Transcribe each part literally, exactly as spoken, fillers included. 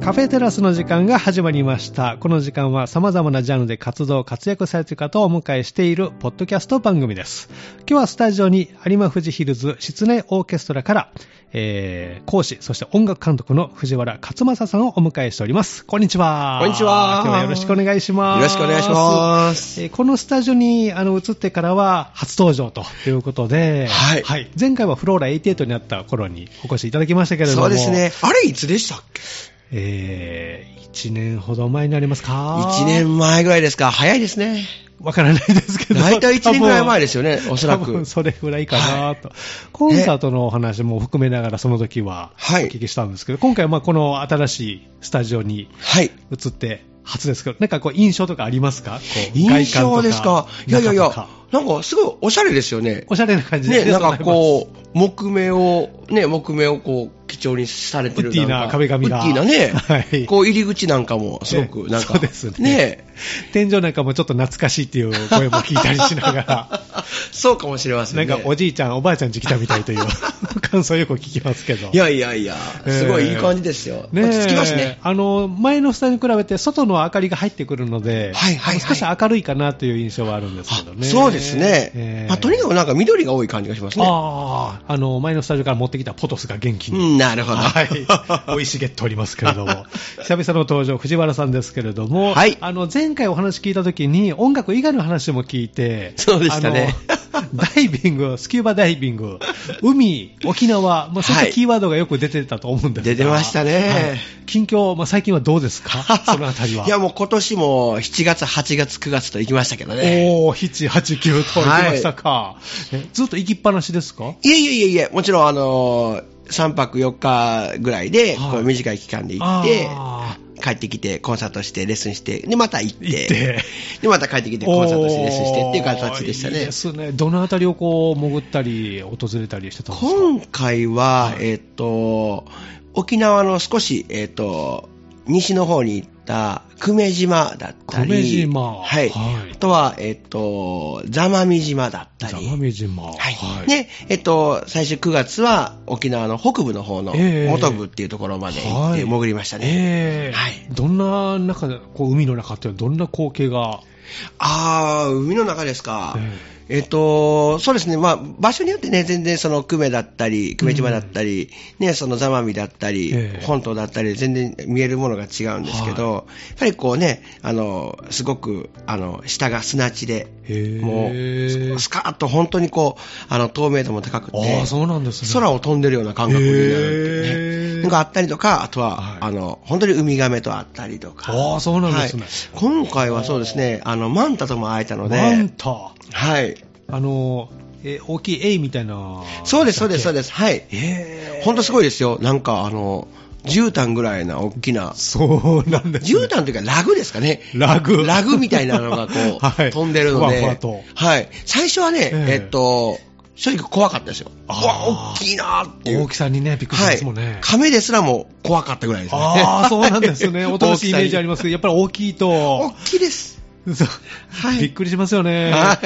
カフェテラスの時間が始まりました。この時間は様々なジャンルで活動活躍されている方をお迎えしているポッドキャスト番組です。今日はスタジオに有馬富士ヒルズ室内オーケストラから、えー、講師そして音楽監督の藤原勝正さんをお迎えしております。こんにちは。 こんにちは。 今日はよろしくお願いします。 よろしくお願いします。 えー、このスタジオにあの移ってからは初登場ということで、 はいはい、前回はフローラはじゅうはちにあった頃にお越しいただきましたけれども、 そうですね。あれいつでしたっけ？ えー、いちねんほど前になりますか？ いちねんまえぐらいですか？早いですね。 わからないですけど。 だいたいいちねんぐらい前ですよね、おそらく。 多分それぐらいかなと、はい。コンサートのお話も含めながらその時はお聞きしたんですけど、はい、今回はまあこの新しいスタジオに移って初ですけど、なんかこう印象とかありますか？こう印象ですか？いやいやいや、なんかすごいおしゃれですよね。 おしゃれな感じで。 ね、なんかこう、木目を、ね、木目をこう、基調にされてる。 ウッディーな壁紙が。 ウッディーなね。 はい。 こう入り口なんかもすごくなんか。 そうですね。 ね。 天井なんかもちょっと懐かしいっていう声も聞いたりしながら。 そうかもしれませんね。 なんかおじいちゃん、おばあちゃん家来たみたいという感想をよく聞きますけど。 いやいやいや、すごいいい感じですよ。 ね、 落ち着きますね。 あの、前のスタジオに比べて外の明かりが入ってくるので、はいはいはい、少し明るいかなという印象はあるんですけどね。 そうですね。えーまあ、とにかくなんか緑が多い感じがしますね。 ああ、あの、前のスタジオから持ってきたポトスが元気に。 うん、なるほど。 はい。生い茂っておりますけれども。久々の登場、藤原さんですけれども、はい。あの、前回お話聞いたときに音楽以外の話も聞いて、 そうでしたね。 ダイビング、スキューバダイビング、海、沖縄、まあ、そういったキーワードがよく出てたと思うんですが、 出てましたね。はい、 近況、まあ、最近はどうですか？そのあたりは。 いや、もう今年もしちがつ、はちがつ、くがつと行きましたけどね。 おー、しち、はち、きゅうと行きましたか。はい、えずっと行きっぱなしですか？ いえいえいえいえ、もちろんあのー、さんぱくよっかぐらいで、はい、こう短い期間で行って、帰ってきてコンサートしてレッスンしてでまた行って、でまた帰ってきてコンサートしてレッスンしてっていう形でしたね。 いいですね。どのあたりをこう潜ったり訪れたりしてたんですか？ 今回は、はい、えっ、ー、と沖縄の少しえっ、ー、と西の方に行った久米島だったり、 久米島、 はい、はい、あとはえっ、ー、と座間味島だったり、 座間味島、はい、 はい、でえっ、ー、と最終くがつは沖縄の北部の方の本部っていうところまで行って潜りましたね。 えーはい、どんな中でこう海の中ってどんな光景が？ ああ、海の中ですか。えーえっと、そうですね、まあ、場所によってね、全然その久米だったり、久米島だったり、うん、ね、その座間味だったり、えー、本島だったり、全然見えるものが違うんですけど、はい、やっぱりこうね、あの、すごく、あの、下が砂地で、もう、スカーッと本当にこう、あの、透明度も高くて、 あ、そうなんですね、 空を飛んでるような感覚になるっていうね、のがあったりとか、あとは、はい、あの、本当にウミガメとあったりとか。 ああ、そうなんですね、はい。 今回はそうですね、あの、マンタとも会えたので、 マンタはい。 あの、え、大きいエイみたいな。 そうです、そうです、そうです。はい。えー、ほんとすごいですよ。なんか、あの、絨毯ぐらいな大きな。 そうなんです、ね。 絨毯というかラグですかね。 ラグ。 ラグみたいなのがこう、はい、飛んでるので。ふわふわと。はい。最初はね、えー、えっと、正直怖かったですよ。うわ、大きいなーっていう。 大きさにね、びっくりしますもんね。はい、 亀ですらも怖かったぐらいですね。 ああ、そうなんですね。おとなしいイメージありますけど、やっぱり大きいと。 大きいです。 そう、はい、びっくりしますよね、はい、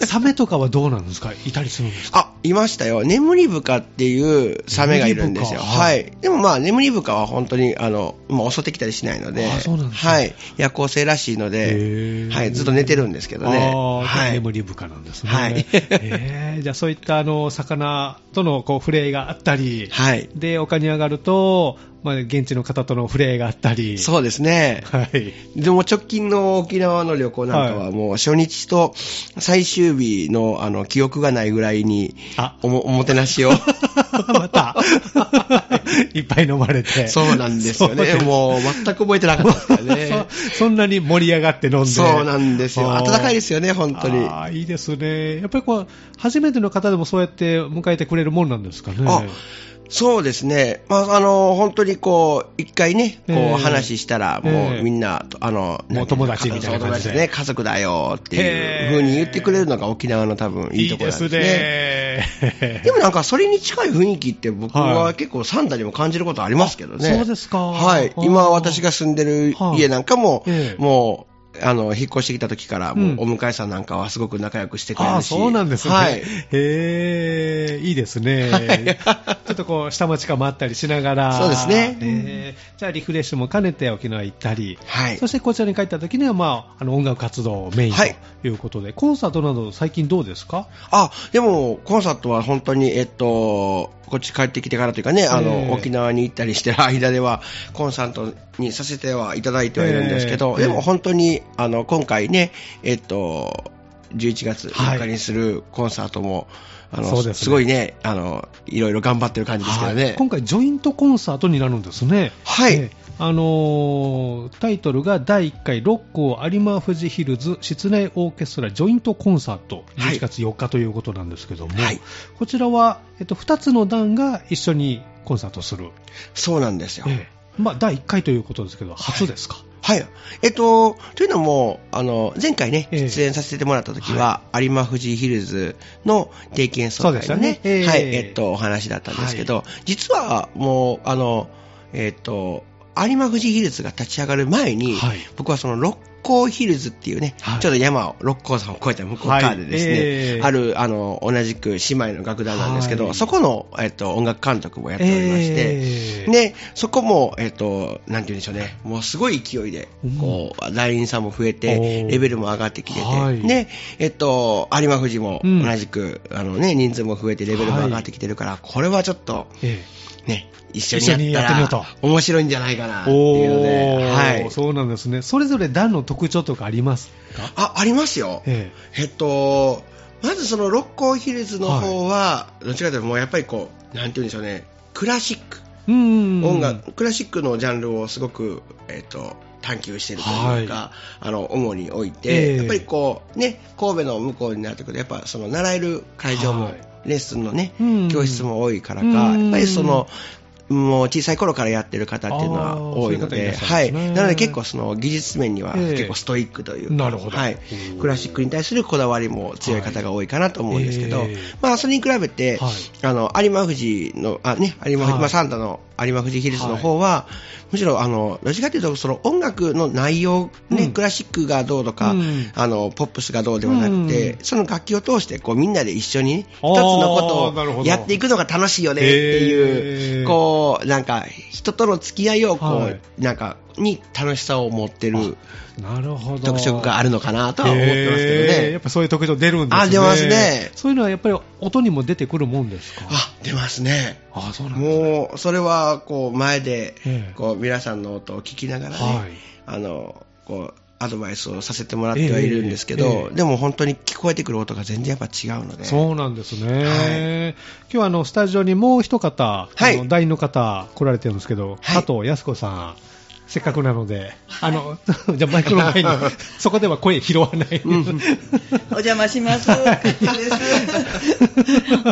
サメとかはどうなんですか？いたりするんですか？ あ、いましたよ。眠りブカっていうサメがいるんですよ。はい、はい、でもまあ眠りブカは本当にあの、まあ、襲ってきたりしないので、 あ、そうなんですね、 はい、夜行性らしいので、はい、ずっと寝てるんですけどね。 はい、眠りブカなんですね。はい、えー、じゃあそういったあの魚とのこう触れ合いがあったり、はい、で丘に上がると、まあ、現地の方との触れ合いがあったり。 そうですね。はい。でも直近の沖縄の旅行なんかはもう初日と最終日のあの記憶がないぐらいに お, もおもてなしをまたいっぱい飲まれて。 そうなんですよね。もう全く覚えてなかったですからねそ。そんなに盛り上がって飲んで。 そうなんですよ。暖かいですよね、本当に。 ああ、いいですね。やっぱりこう初めての方でもそうやって迎えてくれるもんなんですかね。 あ、そうですね、まあ、あの本当にこう一回ね、こう、えー、話したら、もうみんな、えー、あのもう友達みたいな感じで、 ね、家族だよっていう風に言ってくれるのが沖縄の多分いいところなんですね。いいですね。でもなんかそれに近い雰囲気って僕は結構サンタにも感じることありますけどね。 そうですか。 はい。今私が住んでる家なんかも、えー、もうあの、引っ越してきた時から、もうお迎えさんなんかはすごく仲良くしてくれるし。 ああ、そうなんですね。 はい。 へえ、いいですね。はい、ちょっとこう、下町感もあったりしながら。 そうですね。 えー、じゃあ、リフレッシュも兼ねて沖縄行ったり。 はい。 そしてこちらに帰った時には、まあ、あの、音楽活動をメインということで、はい、コンサートなど最近どうですか？ あ、でも、コンサートは本当に、えっと、こっち帰ってきてからというかね、あの、えー、沖縄に行ったりしてる間では、コンサートにさせてはいただいてはいるんですけど、えー、でも本当に、あの、今回ね、えっと、じゅういちがつよっかにするコンサートも、はい、あの、すね、すごいね、あの、いろいろ頑張ってる感じですけどね、はい。 今回ジョイントコンサートになるんですね。 はい。 えーあのー、タイトルがだいいっかい六甲有馬富士ヒルズ室内オーケストラジョイントコンサート、じゅういちがつよっかということなんですけども、はい、こちらは、えっと、ふたつの団が一緒にコンサートする。 そうなんですよ。 えーまあ、だいいっかいということですけど、初ですか？ はい。はい、えっと、というのも、あの、前回ね、出演させてもらった時は、えー、有馬富士ヒルズの定期演奏会のね、ねえー、はい、えっと、お話だったんですけど、はい、実はもう、あの、えっと、有馬富士ヒルズが立ち上がる前に、はい、僕はその六甲ヒルズっていうね、はい、ちょっと山を、六甲山を越えた向こう側でですね、はいえー、ある、あの、同じく姉妹の楽団なんですけど、はい、そこの、えっと、音楽監督もやっておりまして、えー、で、そこも、えっと、なんて言うんでしょうね、もうすごい勢いで、こう、団員さんも増えて、レベルも上がってきてて、はい、で、えっと、有馬富士も同じく、うん、あのね、人数も増えて、レベルも上がってきてるから、はい、これはちょっと、えー、ね、一緒にやったら面白いんじゃないかなっていうので、はい、 そうなんですね。それぞれ団の特徴とかありますか？ あ、ありますよ。えええっとまずその六甲ヒルズの方は、はい、どちらかというともうやっぱりこうなんていうんでしょうね、クラシック、うん音楽、クラシックのジャンルをすごくえっと探求しているというか、はい、あの主において、えー、やっぱりこうね神戸の向こうになってくるとやっぱその習える会場も、はい、レッスンのね教室も多いからか、やっぱりそのもう小さい頃からやってる方っていうのは多いので、はい。なので結構その技術面には結構ストイックというか、 なるほど。 はい。クラシックに対するこだわりも強い方が多いかなと思うんですけど、まあそれに比べて、あの、有馬富士の、あ、ね、有馬富士、まあサンタの有馬富士ヒルズの方は、むしろあの、どっちかというとその音楽の内容、ね、クラシックがどうとか、あの、ポップスがどうではなくて、その楽器を通してこうみんなで一緒に一つのことをやっていくのが楽しいよねっていう、こう、なんか人との付き合いをこう、はい、なんかに楽しさを持ってるなるほど特色があるのかなとは思ってますけどね。 やっぱそういう特徴出るんですね。 あ、出ますね。 そういうのはやっぱり音にも出てくるもんですか？ あ、出ますね。 あ、そうなんですね。 もうそれはこう前でこう皆さんの音を聞きながらね、はい、あのこうアドバイスをさせてもらってはいるんですけど、えーえー、でも本当に聞こえてくる音が全然やっぱ違うので。 そうなんですね。はい、今日はあのスタジオにもう一方、はい、あの団員の方来られてるんですけど、はい、加藤靖子さん、せっかくなので、あの、じゃあマイクの前に、そこでは声拾わない。うん、 お邪魔します。加藤です。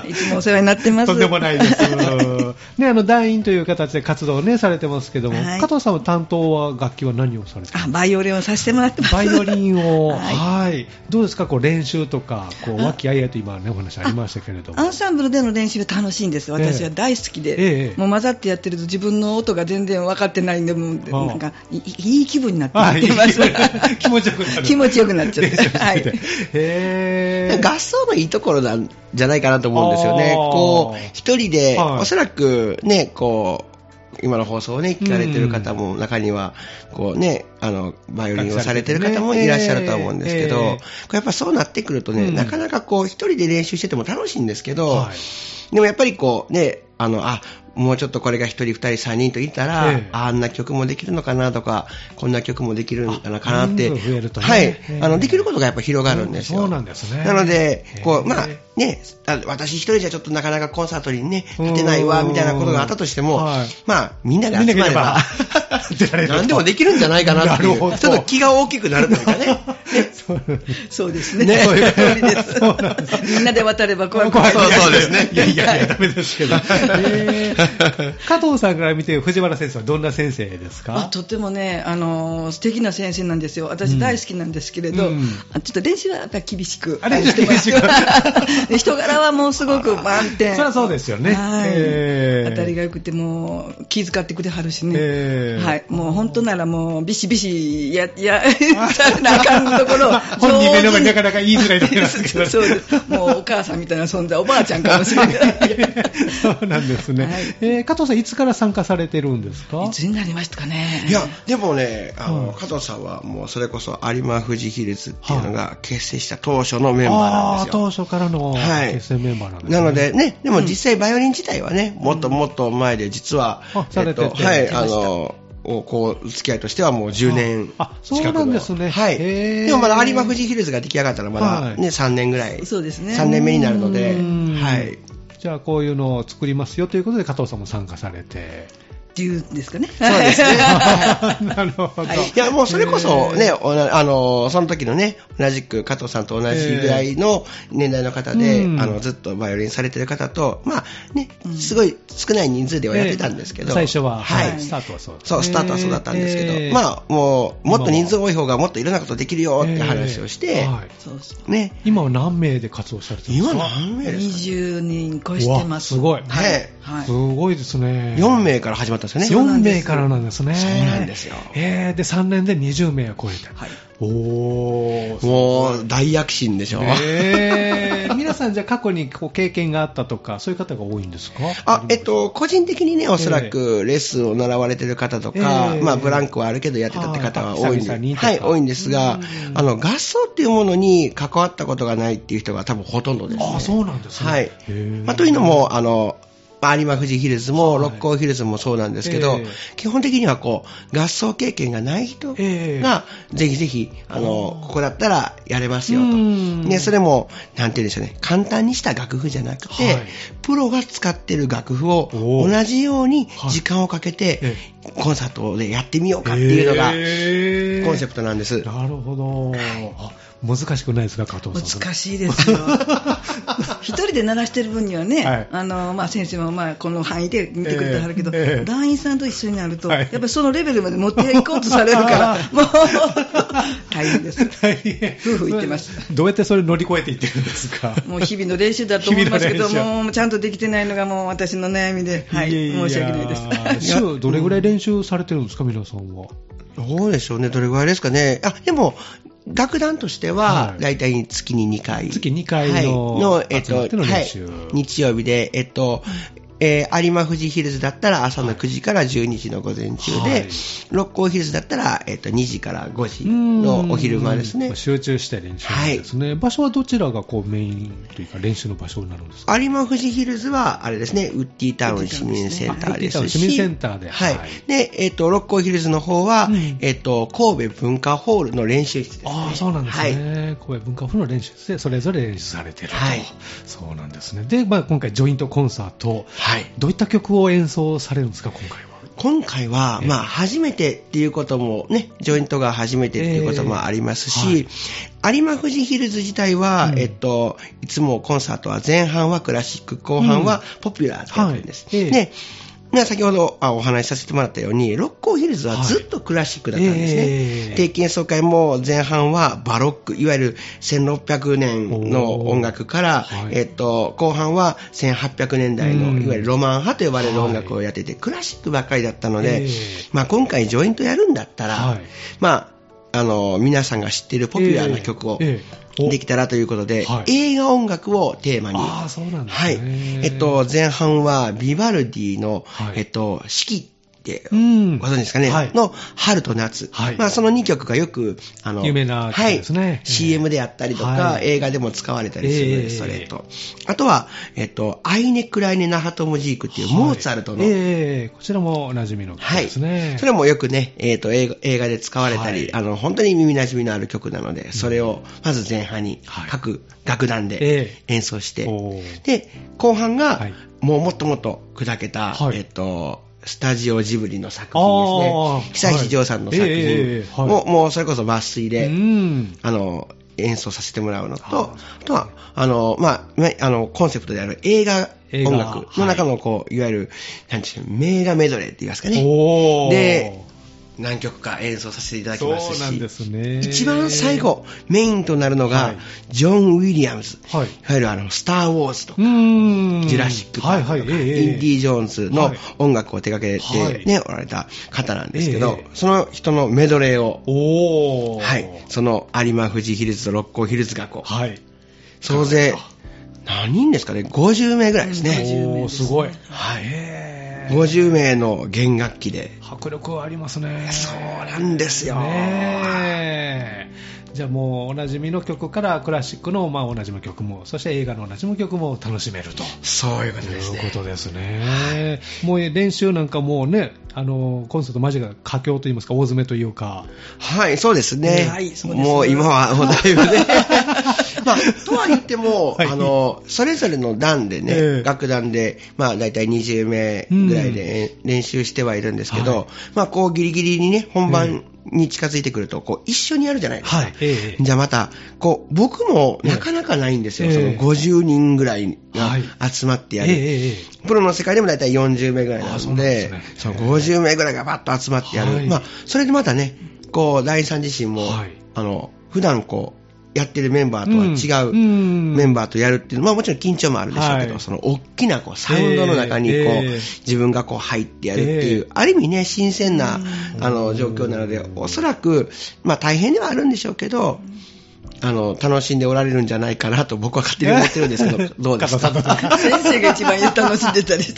いつもお世話になってます。 とんでもないです。ね、あの、団員という形で活動をね、されてますけども、はい、加藤さんは担当は楽器は何をされてますか？ あ、バイオリンをさせてもらってます。 バイオリンを、はい、はい。どうですか、こう練習とか、こう、和気あいあいと今ね、お話ありましたけれども。 アンサンブルでの練習は楽しいんです。私は大好きで。ええ、もう混ざってやってると自分の音が全然分かってないんで、もう、なんかいい気分になっていってます。 気持ちよくなる。 気持ちよくなっちゃって。はい。 へー。合奏のいいところなんじゃないかなと思うんですよね。こう一人で、はい、おそらくね、こう今の放送をね聞かれてる方も中にはこうね、あのバイオリンをされてる方もいらっしゃると思うんですけど、ね、これやっぱそうなってくるとね、うん、なかなかこう一人で練習してても楽しいんですけど、はい、でもやっぱりこうね、あのあもうちょっとこれがひとりふたりさんにんといたら、ええ、あんな曲もできるのかなとかこんな曲もできるのかなかなって、ね、はい、あのできることがやっぱ広がるんですよ。 そうなんですね。 なのでこう、まあね、私一人じゃちょっとなかなかコンサートにね立てないわみたいなことがあったとしても、はい、まあみんなで集まれば何でもできるんじゃないかなっていう、ちょっと気が大きくなるというかね。 そうですね。そういう通りです。みんなで渡れば怖い怖い。 そうそうですね。 いやいやいやダメですけど。えー、加藤さんから見て藤原先生はどんな先生ですか？ あ、とてもね、あの素敵な先生なんですよ。私大好きなんですけれど、うん、ちょっと練習はやっぱり厳しく。 あれ厳しく。 人柄はもうすごく満点。 そりゃそうですよね。 はい。 えー、 当たりが良くて、もう気遣ってくれはるしね。 えー、 はい。もう本当ならもうビシビシや、や、されなあかんところを。 本人目の前なかなか言いづらいところなんですけど。 そうです。もうお母さんみたいな存在、おばあちゃんかもしれない。 そうなんですね。はい、えー、加藤さん、いつから参加されてるんですか？ いつになりましたかね。 いや、でもね、あの、うん、加藤さんはもうそれこそ有馬富士ヒルズっていうのが結成した当初のメンバーなんですよ。 ああ、当初からの結成メンバーなんですね。 はい、なのでね、でも実際バイオリン自体はね、うん、もっともっと前で実は、 うん、えっと、 はい、あの、こう付き合いとしてはもうじゅうねん近くの。 あ、そうなんですね。 はい。でもまだ有馬富士ヒルズが出来上がったらまだね、はい、さんねんぐらい。 そうですね。 さんねんめになるので、はい。 じゃあこういうのを作りますよということで加藤さんも参加されて。 っていうんですかね。 そうですね。 なるほど。いや、もうそれこそね、あの、その時のね、同じく加藤さんと同じぐらいの年代の方で、あの、ずっとバイオリンされてる方と、まあね、すごい少ない人数ではやってたんですけど。 最初は。 はい。 スタートはそう。 そう、スタートはそうだったんですけど、まあ、もう、もっと人数多い方がもっといろんなことできるよって話をして、 ね。今は何名で活動されてるんですか？ 今何名ですか？ にじゅうにん超してます。 すごい。 はい。 すごいですね。 よんめいから始まったんですよね。よんめいからなんですね。 そうなんですよ。 えー、で、さんねんでにじゅうめいを超えて。はい。おー。 もう、大躍進でしょ。 えー、皆さんじゃあ過去にこう経験があったとか、そういう方が多いんですか？ あ、えっと、個人的にね、おそらくレッスンを習われてる方とか、えー、まあ、ブランクはあるけどやってたって方は多いんで、はい、多いんですが、あの、合奏っていうものに関わったことがないっていう人が多分ほとんどですね。 あ、そうなんですね。 はい。まあ、というのも、あの、有馬富士ヒルズも六甲ヒルズもそうなんですけど、えー、基本的にはこう合奏経験がない人が、えー、ぜひぜひあのここだったらやれますよと、ね、それもなんて言うんでしょうね、簡単にした楽譜じゃなくて、はい、プロが使ってる楽譜を同じように時間をかけて、はい、コンサートでやってみようかっていうのがコンセプトなんです。 えー、なるほど。難しくないですか、加藤さん。 難しいですよ。一人で鳴らしてる分にはね、はい、あのまあ、先生もまあこの範囲で見てくれてはるけど、えーえー、団員さんと一緒になると、はい、やっぱりそのレベルまで持っていこうとされるから、もう大変です。大変。夫婦言ってます。 どうやってそれ乗り越えていってるんですか？ もう日々の練習だと思いますけど、もうちゃんとできてないのがもう私の悩みで、はい、いやいや申し訳ないです。 週どれぐらい練習されてるんですか、皆さんは。 どうでしょうね、どれぐらいですかね。あ、でも楽団としては、だいたい月ににかい。 月にかいの、 はい、の、えっと、はい、日曜日で、えっと、えー、有馬富士ヒルズだったら朝のくじからじゅうにじの午前中で、はい、六甲ヒルズだったら、えっと、にじからごじのお昼間ですね。 集中して練習なんですね。はい、場所はどちらがこうメインというか練習の場所になるんですか？ 有馬富士ヒルズは、あれですね、ウッディタウン市民センターですし、 市民センターで。 はい。で、えっと、六甲ヒルズの方は、うん、えっと、神戸文化ホールの練習室ですね。 ああ、そうなんですね。はい、神戸文化ホールの練習室で、それぞれ練習されてると。はい。そうなんですね。で、まあ、今回ジョイントコンサート。はい。どういった曲を演奏されるんですか、今回は。 今回は、えー、まあ、初めてっていうこともね、ジョイントが初めてっていうこともありますし、えーはい、有馬富士ヒルズ自体は、うん、えっと、いつもコンサートは前半はクラシック、後半はポピュラーってやってるんです。うんはいえー、で先ほどお話しさせてもらったように、六甲ヒルズはずっとクラシックだったんですね。はいえー、定期演奏会も前半はバロック、いわゆるせんろっぴゃくねんの音楽から、はいえっと、後半はせんはっぴゃくねんだいの、いわゆるロマン派と呼ばれる音楽をやってて、はい、クラシックばっかりだったので、えーまあ、今回ジョイントやるんだったら、はい、まあ、あの、皆さんが知っているポピュラーな曲を、えーえーできたらということで、はい、映画音楽をテーマに。 ああ、そうなんですね。はい。 えっと、前半はビバルディの、はい、えっと、四季って、ご存知ですかね、はい、の春と夏。はい、まあ、そのにきょくがよく、あの、 有名な曲ですね。はい。 シーエム であったりとか、はい、映画でも使われたりするので、それと。あとは、えっと、アイネ・クライネ・ナハトムジークっていうモーツァルトの。はい、 えー、こちらもおなじみの曲ですね。 はい。それもよくね、えっと、映画、映画で使われたり、はい、あの、本当に耳馴染みのある曲なので、それを、まず前半に各楽団で演奏して、はい、で、後半が、もうもっともっと砕けた、はい、えっと、スタジオジブリの作品ですね。久石譲さんの作品も、はいえーはい、もうそれこそ抜粋で、あの、演奏させてもらうのと、あとは、あの、まあ、あの、コンセプトである映画音楽の中の、こう、はい、いわゆる、なんていうの、名画メドレーって言いますかね。で、 何曲か演奏させていただきますし、 そうなんですね。 一番最後メインとなるのが、はい、ジョン・ウィリアムズ、はい、いわゆるあのスター・ウォーズとかジュラシックパークとか、はいはいえー、インディ・ジョーンズの音楽を手掛けて、ねはい、おられた方なんですけど、えー、その人のメドレーを、おはい、その有馬富士ヒルズと六甲ヒルズがこう、はい、総勢何人ですかね、ごじゅうめいぐらいですね。 ごじゅうめいですね。おー、すごい。 はい。ごじゅうめいの弦楽器で。 迫力ありますね。 そうなんですよ。 ねじゃあもうおなじみの曲からクラシックのまあおなじみの曲も、そして映画のおなじみの曲も楽しめると。 そういうことですね。 いうことですね。もう練習なんかもうね、あのコンサート間近が佳境といいますか大詰めというか。 はい、そうですね。はい、そうですね。もう今はもうだいぶね。まあ、とは言っても、はい、あのそれぞれの団でね、えー、楽団でまあだいたいにじゅうめいぐらいで練習してはいるんですけど、うんはい、まあこうギリギリにね本番、えーに近づいてくるとこう一緒にやるじゃないですか、はいええ、じゃあまたこう僕もなかなかないんですよ、ええ、そのごじゅうにんぐらいが集まってやる、はいええ、プロの世界でもだいたいよんじゅうめいぐらいなので、そうですね、そのごじゅうめいぐらいがバッと集まってやる、はいまあ、それでまたねこう団員さん自身も、はい、あの普段こうやってるメンバーとは違うメンバーとやるっていうのは、まあ、もちろん緊張もあるでしょうけど、はい、その大きなこうサウンドの中にこう、えー、自分がこう入ってやるっていう、えー、ある意味ね新鮮なあの状況なので、おそらく、まあ、大変ではあるんでしょうけどあの楽しんでおられるんじゃないかなと僕は勝手に思ってるんですけどどうですか先生が一番楽しんでたりして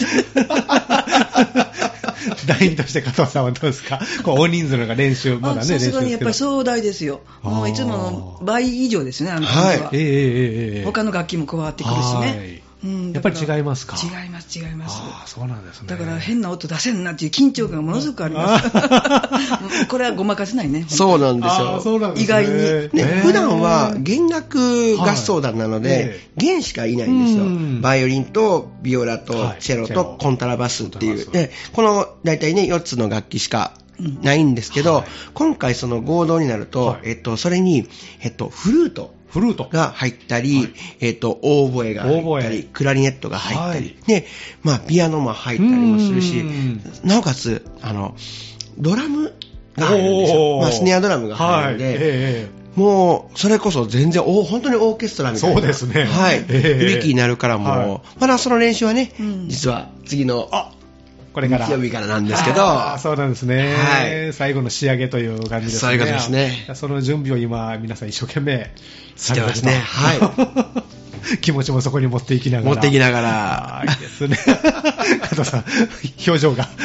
団員として加藤さんはどうですか？こう大人数の練習まだねさすがにやっぱり壮大ですよ。もういつもの倍以上ですね。あのはい。 えーえー、他の楽器も加わってくるしね。 うん、やっぱり違いますか？ 違います違います。 ああそうなんですね。 だから変な音出せんなっていう緊張感がものすごくあります。これはごまかせないね。 そうなんですよ。 そうなんですね、 意外に、 ね、普段は弦楽合奏団なので、はい、弦しかいないんですよ。バイオリンとビオラとチェロとコントラバスっていう、でこの大体ねよっつの楽器しかないんですけど、はい、今回その合同になると、はい、えっとそれにえっとフルートフルートが入ったり、はい、えっと、オーボエが入ったり、クラリネットが入ったり、はい、で、まあ、ピアノも入ったりもするし、なおかつ、あの、ドラムが入るんですよ。まあ、スネアドラムが入るので、はいえー、もう、それこそ全然、お本当にオーケストラみたいな。 そうですね。 はい。えー、響きになるからもう、はい、まだその練習はね、うん、実は次の、あこれから日曜日からなんですけど、 あそうなんですね、はい、最後の仕上げという感じですね。 最後ですね。 その準備を今皆さん一生懸命してますね。はい気持ちもそこに持っていきながら持っていきながらいいですね加藤さん表情が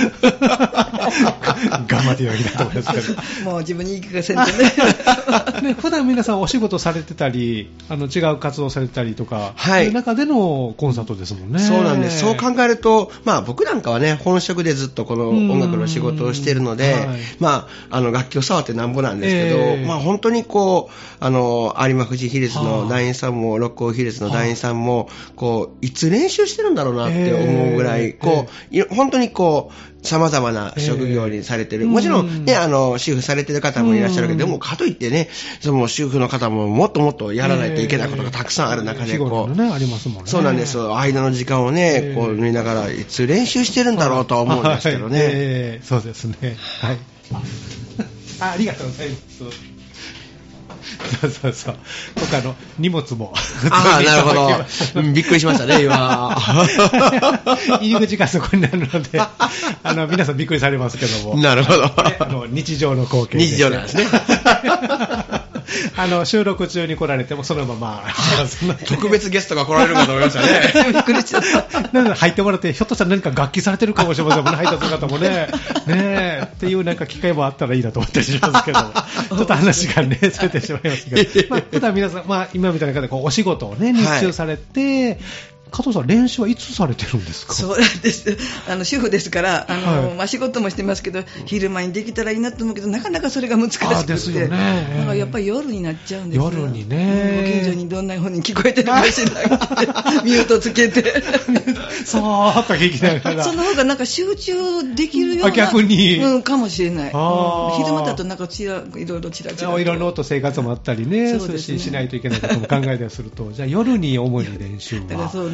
頑張っていただきたいと思いますけどもう自分に言い聞かせて ね, ね普段皆さんお仕事されてたりあの違う活動されてたりとか、はい、いう中でのコンサートですもんね。 そうなんです。そう考えると、まあ、僕なんかはね本職でずっとこの音楽の仕事をしているので、はいまあ、あの楽器を触ってなんぼなんですけど、えーまあ、本当にこうあの有馬富士ヒルズの団員さんも六甲ヒルズの団員さんもこういつ練習してるんだろうなって思うぐらい、えー、こう、えー、本当にこう様々な職業にされてる、えー、もちろんねあの主婦されてる方もいらっしゃるけど、でもかといってねその主婦の方ももっともっとやらないといけないことがたくさんある中でこう、 えーね、ありますもんね。 そうなんです。間の時間をね、えー、こう見ながらいつ練習してるんだろうとは思うんですけどね、はいえー、そうですねはいあ, ありがとうございます。そうそうそう。僕あの荷物もああなるほど、うん、びっくりしましたね今入り口がそこになるのであの皆さんびっくりされますけどもなるほど、 ね、あの日常の光景日常なんですねあの収録中に来られてもそのまま特別ゲストが来られるかと思いましたねびっくりしちゃったなので入ってもらってひょっとしたら何か楽器されてるかもしれませんもんね配達の方もねねっていうなんか機会もあったらいいなと思ったりしますけどちょっと話がねそれてしまいますけど、まあ、普段皆さん、まあ、今みたいな感じでこうお仕事をね日中されて、はい加藤さん練習はいつされてるんですか？ そうなんですあの主婦ですからあの、はいまあ、仕事もしてますけど昼間にできたらいいなと思うけどなかなかそれが難しくてですよ、ね、 なんかやっぱり夜になっちゃうんですよ。 夜にねご近所にどんな風に聞こえてるかもしれないミュートつけてそーっと聞きながらその方がなんか集中できるような逆に、 うん、かもしれない、うん、昼間だとなんかちらいろいろちらちらいろいろと生活もあったりねそうですねしないといけないことも考えたりするとじゃあ夜に主に練習はだからそう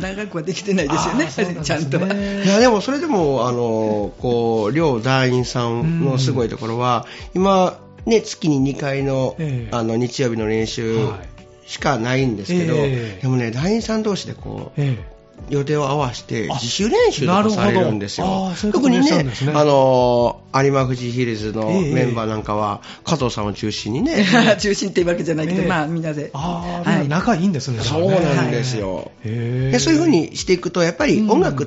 長くはできてないですよね、ねちゃんとは。 いやでもそれでもあのこう両団員さんのすごいところは、うん、今ね月ににかいの、えー、あの日曜日の練習しかないんですけど、えー、でもね団員さん同士でこう、えー予定を合わせて自主練習とかされるんですよ。特にね、あの有馬富士ヒルズのメンバーなんかは、えー、加藤さんを中心にね中心っていうわけじゃないけど、えー、まあみんなであ、はい、仲いいんですね。 そうなんですよ、はい、でそういう風にしていくとやっぱり音楽って、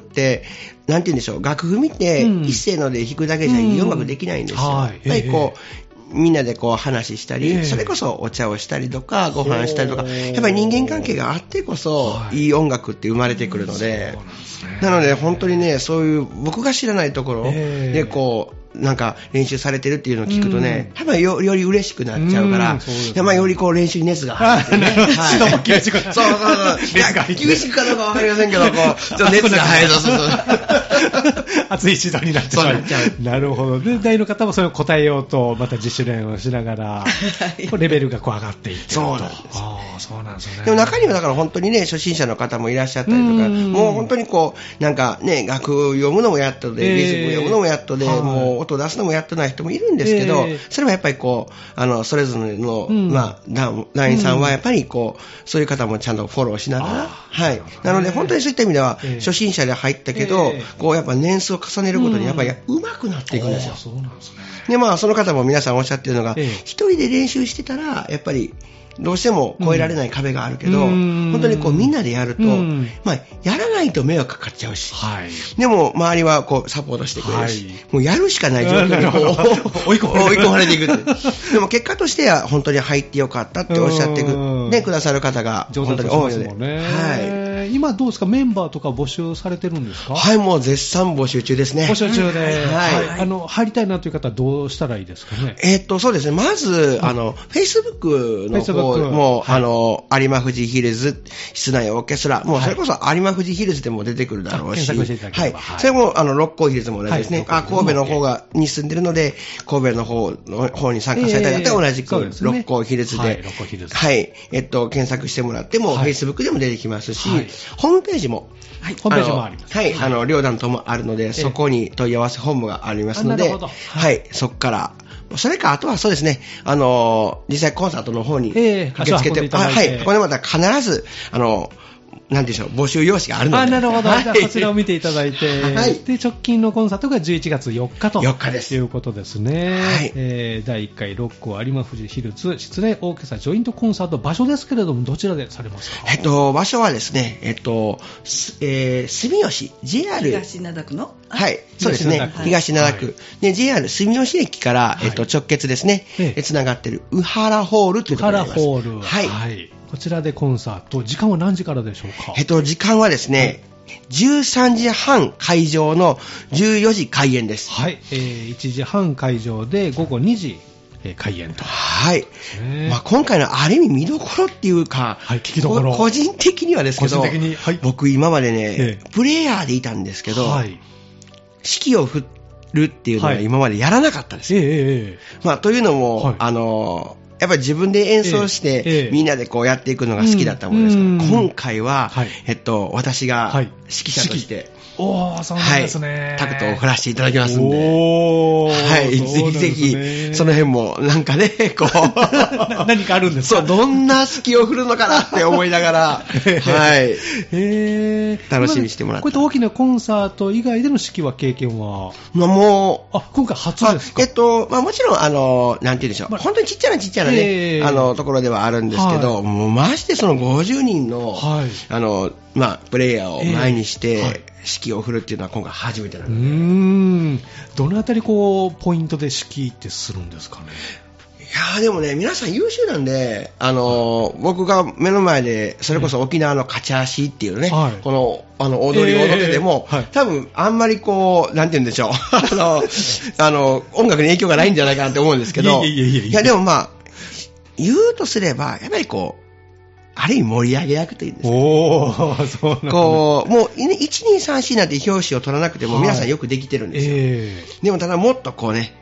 うん、なんて言うんでしょう、楽譜見て、うん、一斉ので弾くだけじゃいい音楽できないんですよ、うん、やっぱりこう、えーみんなでこう話したり、えー、それこそお茶をしたりとかご飯したりとか、やっぱり人間関係があってこそ、はい、いい音楽って生まれてくるので、なので本当にね、そういう僕が知らないところでこうなんか練習されてるっていうのを聞くとね、多分 よ, より嬉しくなっちゃうから、うん、まあよりこう練習に熱が入ってね、 指導も厳しくそうそうそう厳しくかどうかわかりませんけど、こうちょっと熱が入るそうそう熱い指導になってしまう。なるほど。で大の方もそれを答えようとまた自主練をしながらレベルがこう上がっていって、 そうなんです。 ああそうなんですよね。 でも中にはだから本当にね初心者の方もいらっしゃったりとか、もう本当にこうなんかね楽譜読むのもやっとで、リズム読むのもやっとで、もう音出すのもやってない人もいるんですけど、えー、それはやっぱりこうあのそれぞれの、うんまあ、団員さんはやっぱりこう、うん、そういう方もちゃんとフォローしながら、はい、なので本当にそういった意味では、えー、初心者で入ったけど、えー、こうやっぱ年数を重ねることにやっぱり上手くなっていくんですよ。 そうなんですね。 でまあその方も皆さんおっしゃってるのが、えー、一人で練習してたらやっぱりどうしても越えられない壁があるけど、うん、本当にこうみんなでやると、うんまあ、やらないと迷惑かかっちゃうし、はい、でも周りはこうサポートしてくれるし、はい、もうやるしかない状況にこう追い込まれていくでも結果としては本当に入ってよかったっておっしゃってく、ね、くださる方が本当に多いので、ねはい、今どうですか、メンバーとか募集されてるんですか？ はい、もう絶賛募集中ですね。 募集中で、はいはい、あの入りたいなという方はどうしたらいいですかね？ えー、っとそうですね、まずあの Facebook の方もう、はい、あの有馬富士ヒルズ室内オーケストラ、もうそれこそ有馬富士ヒルズでも出てくるだろうし、 検索していただければ、 はい、それもあの六甲ヒルズも同じですね、はい、あ神戸の方がに住んでるので神戸の方の方に参加された方は同じく六甲ヒルズで、はい、六甲ヒルズ、はい、えっと検索してもらっても、はい、Facebook でも出てきますし、はい、ホームページもはい、ホームページもあります。 はい、はい、あの両団ともあるので、そこに問い合わせ本部がありますので、はい、はい、そこからそれかあとはそうですね、あの実際コンサートの方に駆けつけて、えー、はい、ここでまた必ずあのなんでしょう、募集用紙があるので、 あ、なるほど、はい、じゃあこちらを見ていただいて、はい、で直近のコンサートがじゅういちがつよっかとよっかですいうことですね、はいえー、だいいっかい六甲有馬富士ヒルズ室内オーケストラジョイントコンサート、場所ですけれどもどちらでされますか？ えっと、場所はですね、えっとえー、住吉 ジェイアール東灘区の、 はい、そうですね、東灘区、はい、で ジェイアール 住吉駅から、はいえっと、直結ですね、えつながっている宇原ホールというところになります。 宇原ホール、はい、はいこちらでコンサート、時間は何時からでしょうか？ えっと、時間はですね、はい、じゅうさんじはん会場のじゅうよじ開演です。 はい、えー、いちじはん会場でごごにじ、えー、開演と。 はい。まあ、今回のある意味見どころっていうか、 はい、聞きどころ。 個人的にはですけど、 個人的に、はい、 僕今までね、えー、プレイヤーでいたんですけど、はい、指揮を振るっていうのは今までやらなかったです。はい、えーえー、まあ、というのも、はい、あのー、やっぱり自分で演奏して、えええ、みんなでこうやっていくのが好きだったものですから、うん、今回は、はいえっと、私が指揮者として、はいおー、そうなんですね、 はい、タクトを振らせていただきますんで、おーはい、ぜひぜひその辺もなんかねこう何かあるんですか？ そうどんな指揮を振るのかなって思いながらはいへ楽しみにしてもらって、 こういった大きなコンサート以外での指揮は経験は、 まあ、もうあ今回初ですか？ えっとまあ、もちろんあのなんて言うんでしょう、まあ、本当にちっちゃなちっちゃなねあのところではあるんですけど、はい、もうましてそのごじゅうにんの、はい、あのまあプレイヤーを前にして、えーはい指揮を振るっていうのは今回初めてなので、うーんどのあたりこうポイントで指揮ってするんですかね？ いやでもね皆さん優秀なんで、あのー、僕が目の前でそれこそ沖縄のカチャーシーっていうね、はい、このあの踊りを踊ってても、えーはい、多分あんまりこうなんて言うんでしょうあのあの音楽に影響がないんじゃないかなって思うんですけど、いやいやいやいやいやでもまあ言うとすればやっぱりこうある意味盛り上げ役というんですか、ね、おーそうなんだ、ね、こうもういち、に、さん、よんなんて表紙を取らなくても皆さんよくできてるんですよ、はいえー、でもただもっとこうね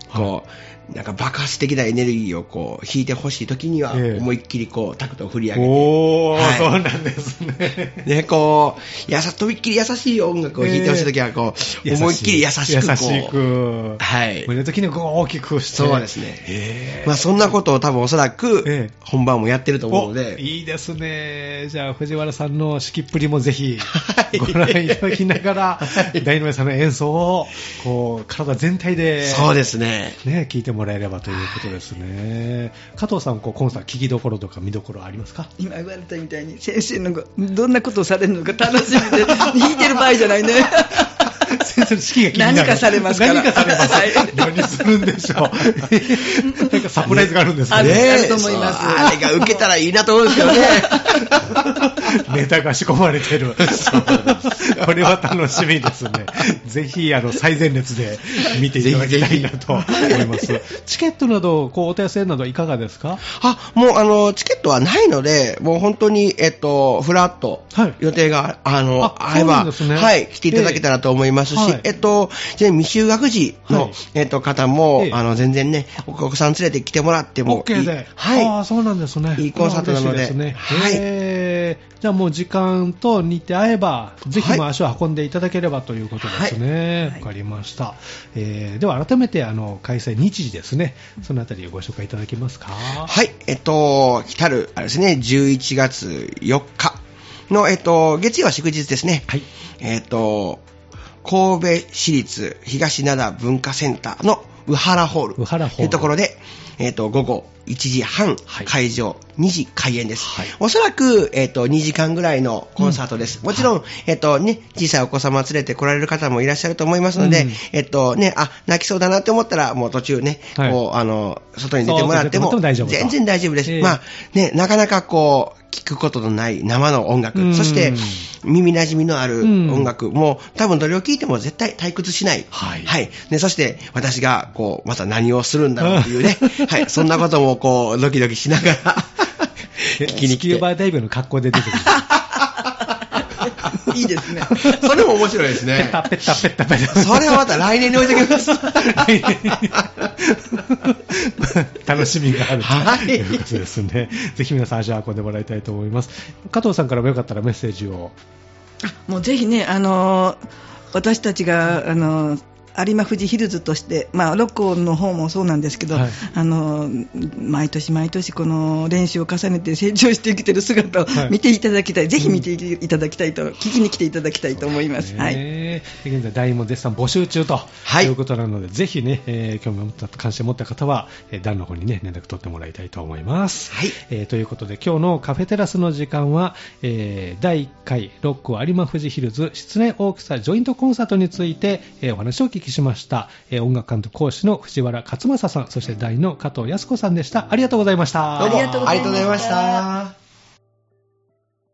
こう、なんか爆発的なエネルギーをこう弾いてほしいときには、思いっきりこうタクトを振り上げて、 おー、はい、そうなんですね。 ね、こう、やさ、とびっきり優しい音楽を弾いてほしいときは、こう、思いっきり優しくこう、 優しく、 はい。 胸のときにこう大きくして。 そうですね。まあそんなことを多分おそらく、本番もやってると思うので。 いいですね。じゃあ藤原さんの指揮っぷりもぜひ、ご覧いただきながら、はい、大野さんの演奏を、こう、体全体で、 そうですね。 ね、聞いてもらえればということですね。加藤さん、こうコンサート聞きどころとか見どころありますか？ 今言われたみたいに先生のどんなことをされるのか楽しみで弾いてる場合じゃないね。 先生の指揮が気になる。 何かされますから。 何かされます。はい、何するんでしょう。なんかサプライズがあるんですかね。 あると思います。 あれが受けたらいいなと思うんですけどね。 ネタが仕込まれてる。これは楽しみですね。ぜひあの最前列で見ていただきたいなと思います。チケットなどこうお手製などいかがですか？ あ、もうあのチケットはないので、もう本当にえっとフラッと予定が、はい、あのあ合えば、ね、はい来ていただけたらと思いますし、えーはい、えっと未就学児の、はい、えっと方も、えー、あの全然ねお子さん連れて来てもらってもいい、 OK で、 はい、 あそうなんですね。 いいコンサートなので、 ですね、はい、えー、じゃあもう時間と日程合えばぜひも足を運んでいただければということですね。わ、はい、かりました。えー、では改めてあの開催日時ですね。そのあたりをご紹介いただけますか？ はい、えっと来たるあれですねじゅういちがつよっかのえっと月曜は祝日ですね。はい、えっと神戸市立東灘文化センターの宇原ホールというところで、えー、と午後いちじはん会場、はい、にじ開演です。はい、おそらく、えー、とにじかんぐらいのコンサートです。うん、もちろん、はい、えーとね、小さいお子様を連れて来られる方もいらっしゃると思いますので、うん、えーとね、あ、泣きそうだなって思ったらもう途中ね、はい、こうあの外に出てもらっても全然大丈夫です。えー、まあね、なかなかこう聞くことのない生の音楽、そして耳馴染みのある音楽、もう多分どれを聞いても絶対退屈しない、はいはいね、そして私がこうまた何をするんだろうというね、はい、そんなこともこうドキドキしながら聞きに来て、スキューバーダイブの格好で出てくるいいですね。 それも面白いですね。 ペタペタペタペタ。 それはまた来年に置いておきます。 楽しみがあるということですね。ぜひ皆さん足を運んでもらいたいと思います。加藤さんからもよかったらメッセージを。 あ、もうぜひね、あのー、私たちがあのー有馬富士ヒルズとして、まあ、六甲の方もそうなんですけど、はい、あの毎年毎年この練習を重ねて成長してきている姿を見ていただきたい、はい、ぜひ見ていただきたいと、うん、聞きに来ていただきたいと思います。はい、 現在団員も絶賛募集中ということなので、はい、ぜひね、えー、興味を持った関心を持った方は、えー、団の方にね連絡取ってもらいたいと思います。はい、えー、ということで今日のカフェテラスの時間は、えー、だいいっかい六甲有馬富士ヒルズ室内オーケストラジョイントコンサートについて、えー、お話をお聞きしました。えー、音楽監督講師の藤原勝正さん、そして団員の加藤靖子さんでした。ありがとうございました。 どうもありがとうございました。